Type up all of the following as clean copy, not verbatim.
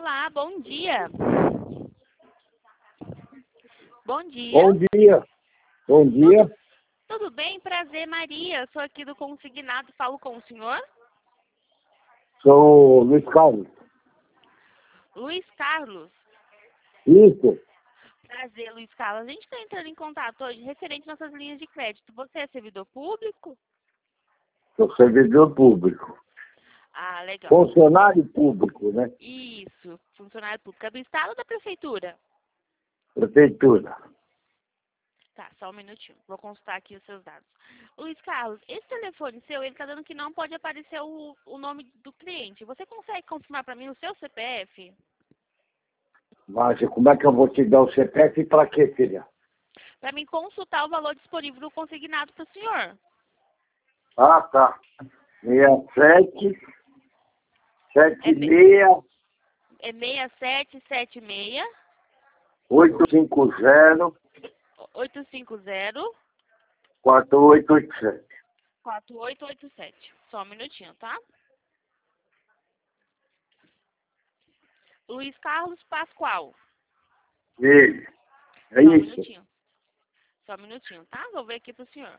Olá, bom dia. Bom dia. Bom dia. Bom dia. Tudo bem? Prazer, Maria. Sou aqui do Consignado. Falo com o senhor? Sou Luiz Carlos. Luiz Carlos. Isso. Prazer, Luiz Carlos. A gente está entrando em contato hoje referente às nossas linhas de crédito. Você é servidor público? Sou servidor público. Ah, legal. Funcionário público, né? Isso, funcionário público. É do Estado ou da Prefeitura? Prefeitura. Tá, só um minutinho. Vou consultar aqui os seus dados. Luiz Carlos, esse telefone seu, ele tá dando que não pode aparecer o nome do cliente. Você consegue confirmar para mim o seu CPF? Mas como é que eu vou te dar o CPF para quê, filha? Para mim consultar o valor disponível do consignado para o senhor. Ah, tá. 67 76 É 6776 850 850 4887. 4887. Só um minutinho, tá? Luiz Carlos Pascoal. Ele. É Só um isso. minutinho. Só um minutinho, tá? Vou ver aqui pro senhor.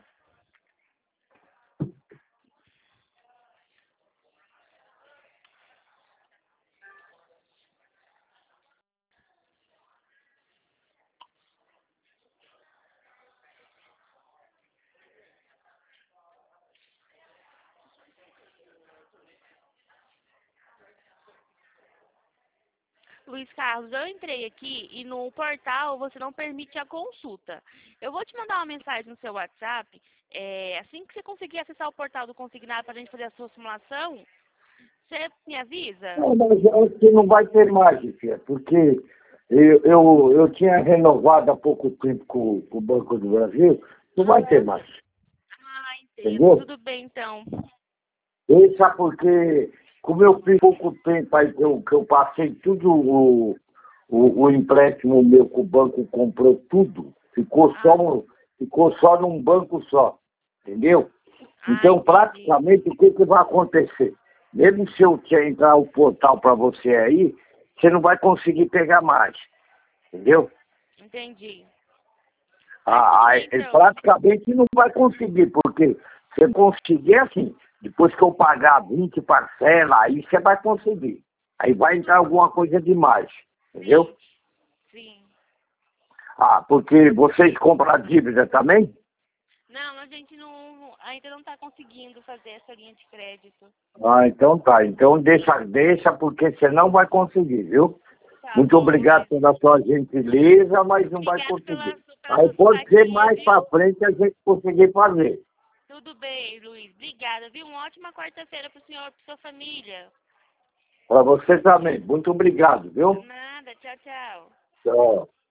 Luiz Carlos, eu entrei aqui e no portal você não permite a consulta. Eu vou te mandar uma mensagem no seu WhatsApp. Assim que você conseguir acessar o portal do consignado para a gente fazer a sua simulação, você me avisa? Não, mas eu acho que não vai ter mais, filha, porque eu tinha renovado há pouco tempo com o Banco do Brasil, não vai ter mais. Ah, entendo. Entendeu? Tudo bem, então. Isso é porque, como eu fiz pouco tempo aí que eu passei tudo o empréstimo meu que o banco comprou tudo, ficou só num banco só, entendeu? Então, Entendi. praticamente, o que vai acontecer? Mesmo se eu entrar o portal para você aí, você não vai conseguir pegar mais, entendeu? Entendi. Ele praticamente não vai conseguir, porque se eu conseguir assim, depois que eu pagar 20 parcelas, aí você vai conseguir. Aí vai entrar alguma coisa demais, entendeu? Sim. Porque vocês compram a dívida também? Não, a gente ainda não está conseguindo fazer essa linha de crédito. Então tá. Então deixa, porque você não vai conseguir, viu? Tá Muito bom, obrigado Luiz. pela sua gentileza, mas não vai Obrigada conseguir. pela Aí sua pode ser simpatia, mais viu? para frente a gente conseguir fazer. Tudo bem, Luiz. Obrigada, viu? Uma ótima quarta-feira para o senhor e para sua família. Para você também. Muito obrigado, viu? Nada. Tchau, tchau. Tchau.